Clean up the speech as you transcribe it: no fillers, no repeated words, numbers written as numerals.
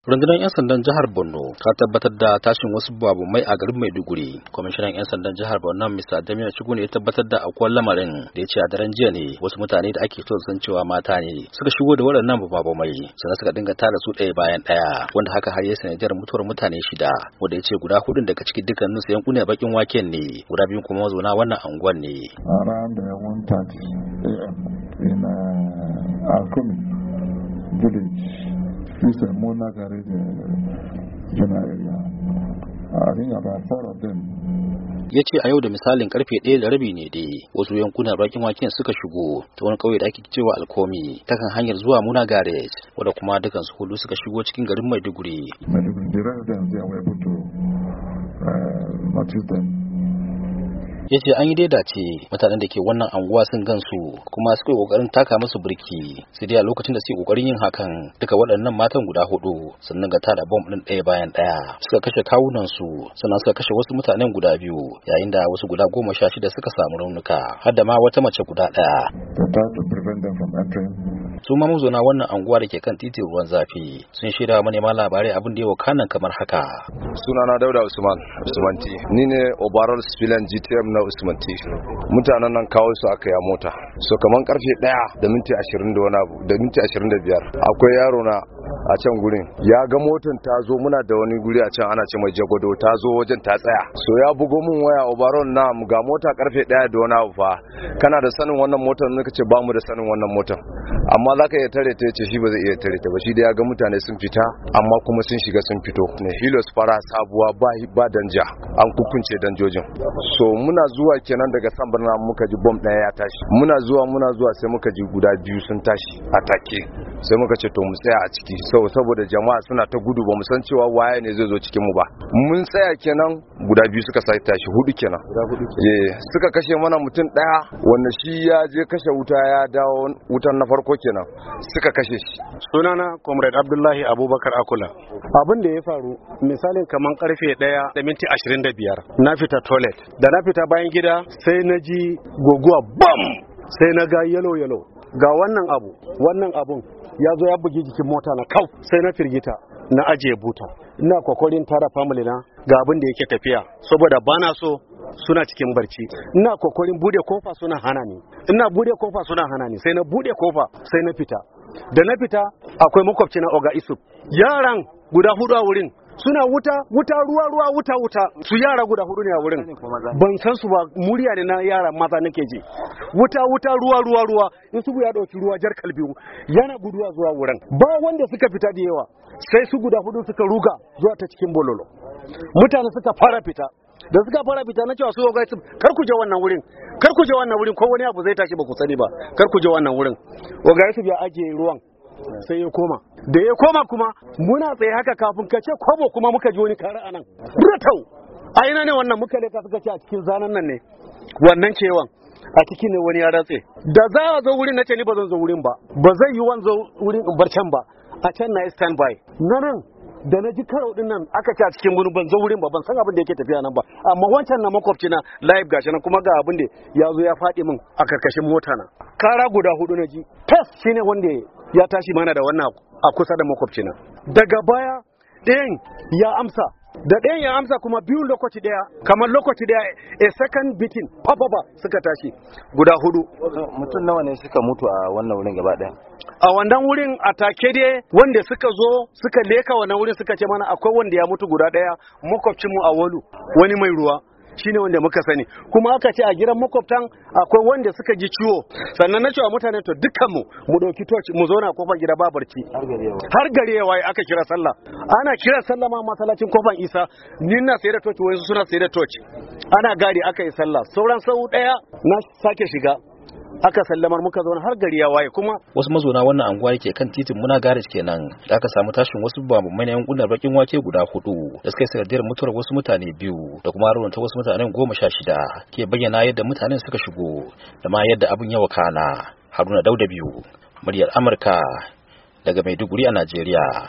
Rundunar 'yan sandan jihar Borno ta tabbatar da tashin wasu mai a garin Maiduguri. Kwamishinan 'yan sandan jihar Borno Mr. Damian Chugu ne ya tabbatar da akwai lamarin da ya ce a daren jiya ne wasu mutane da ake so san cewa mata ne suka shigo da waɗannan mai sannan suka dinga tara su ɗaya bayan ɗaya wanda haka har ya sanadiyar mutuwar mutane 6 wanda ya ce guda 4 daga cikin dukkanin su yankunan bakin waken ne guda 2 kuma mazauna wannan anguwan ne. Around 1:30 a.m. in Alkumi village. This is Mona Garage general area. I think about 4 of them. Ya ce a yau da misalin karfe 1:30 ne dai wasu yankunan bakin waken suka shigo ta wani kauye da ake cewa Alkomi ta kan hanyar zuwa Muna Garage wanda kuma dukan su hudu suka shigo cikin garin Maiduguri. The residents they were able to notice them. Ya ce an yi dace mutanen da ke wannan anguwa sun gansu kuma suka yi kokarin taka musu birki sai dai a lokacin da suke kokarin yin hakan duka waɗannan matan guda 4 sannan ga tada bomb din ɗaya bayan ɗaya suka kashe kawunan su sannan suka kashe wasu mutanen guda 2 yayin da wasu guda 16 suka samu raunuka har da ma wata mace guda 1. Su ma mazauna wannan anguwa da ke kan titin ruwan zafi sun shaida manema labarai abin da ya wakana kamar haka. Sunana Dauda Usman T. Ni ne overall civilian GTM na Usman T. Mutanen nan kawo su aka ya mota. So kaman karfe 1 da minti 20 da wani abu da minti 25 akwai yaro na a can gurin ya ga motar ta zo muna da wani guri a can ana ce mai Jagodo ta zo wajen ta tsaya. So ya bugo mun waya overall na ga mota karfe 1 da wani abu fa kana da sanin wannan motar ne kace ba mu da sanin wannan motar. Amma za ka iya tare ta yace shi ba zai iya tare ta ba shi da ya ga mutane sun fita amma kuma sun shiga sun fito ne hilos fara sabuwa ba danja an kukunce danjojin so muna zuwa kenan daga Sambarna muka ji bomb ɗaya ya tashi muna zuwa sai muka ji guda 2 sun tashi a take sai muka ce to mu tsaya a ciki saboda jama'a suna ta gudu ba mu san cewa waye ne zai zo cikin mu ba mun tsaya kenan guda 2 suka sai tashi 4 kenan suka kashe mana mutum ɗaya wanda shi ya je kashe wuta ya dawo wutan na farko kenan suka kashe shi. Sunana Comrade Abdullahi Abubakar Akula. Abin da ya faru misalin kaman karfe 1 da minti 25 na fita toilet da na fita bayan gida sai na ji goguwa bam sai na ga yellow ga wannan abun ya zo ya bugi jikin mota na kau sai na firgita na ajiye buta ina kokarin tara family na ga abin da yake tafiya saboda bana so suna cikin barci ina kokarin bude kofa suna hana ni sai na bude kofa sai na fita da na fita akwai makwabci na Oga Isuf yaran guda 4 a wurin suna wuta ruwa su yara guda 4 ne a wurin ban san su ba murya ne na yara maza nake ji wuta ruwa in su ya dauki ruwa jar kalbi yana guduwa zuwa wurin ba wanda suka fita da yawa sai su guda 4 suka ruga zuwa ta cikin bololo mutane suka fara fita da suka fara fita na cewa su ga kar ku je wannan wurin ko wani abu zai tashi ba ku sani ba kar ku je wannan wurin oga su ya ajiye ruwan sai ya koma da ya koma kuma muna tsaye haka kafin ka ce kwabo kuma muka ji wani kara anan ratau a ina ne wannan muka leka suka ce a cikin zanen nan ne wannan cewan a ciki ne wani ya ratse da za a zo wurin nace ni ba zan zo wurin ba zai yi wanzo wurin in bar can ba a can na stand by nan da na ji karo din nan aka ce a cikin gurin ban zo wurin ba ban san abin da yake tafiya nan ba amma wancan na makwabci na live gashi nan kuma ga abin da ya zo ya faɗi min a karkashin mota na kara guda 4 na ji test shine wanda ya tashi mana da wannan a kusa da makwabci na daga baya ɗayan ya amsa kuma biyu lokaci daya kamar lokaci daya a second beating papa suka tashi guda 4. Mutum nawa ne suka mutu a wannan wurin gaba daya? A wannan wurin a take dai wanda suka zo suka leka wannan wurin suka ce mana akwai wanda ya mutu guda daya makwabcinmu a Walu wani mai ruwa shine wanda muka sani kuma aka ce a gidan makwabtan akwai wanda suka ji ciwo sannan na cewa mutane to dukkanmu mu dauki torch mu zauna kofar gida ba barci har gare ya waye aka kira sallah ana kira sallah ma masallacin kofar Isa ni na sayar da torch wasu suna sayar da torch ana gari aka yi sallah sauran sau daya na sake shiga aka sallamar muka zauna har gari ya waye kuma wasu mazauna wannan anguwa yake kan titin Muna Garage kenan da aka samu tashin wasu bambamai na yankunan bakin wake guda 4 da suka yi sanadiyar mutuwar wasu mutane 2 da kuma raunata wasu mutanen 16 ke bayyana yadda mutanen suka shigo da ma yadda abin ya wakana. Haruna Dauda biyu muryar Amurka daga Maiduguri a Najeriya.